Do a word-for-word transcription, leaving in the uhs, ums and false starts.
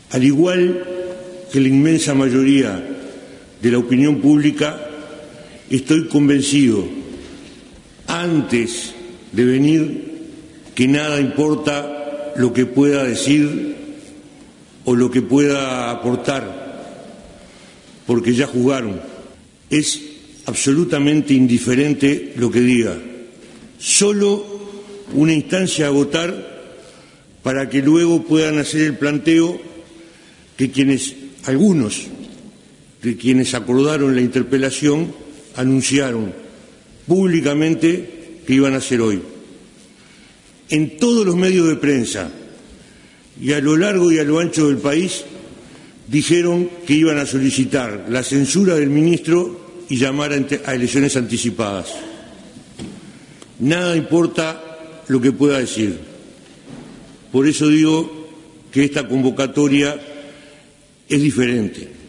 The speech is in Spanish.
Al igual que la inmensa mayoría de la opinión pública, estoy convencido, antes de venir, que nada importa lo que pueda decir o lo que pueda aportar, porque ya jugaron. Es absolutamente indiferente lo que diga. Solo una instancia a votar para que luego puedan hacer el planteo que quienes, algunos de quienes acordaron la interpelación, anunciaron públicamente que iban a hacer hoy. En todos los medios de prensa y a lo largo y a lo ancho del país dijeron que iban a solicitar la censura del ministro y llamar a elecciones anticipadas. Nada importa lo que pueda decir. Por eso digo que esta convocatoria es diferente.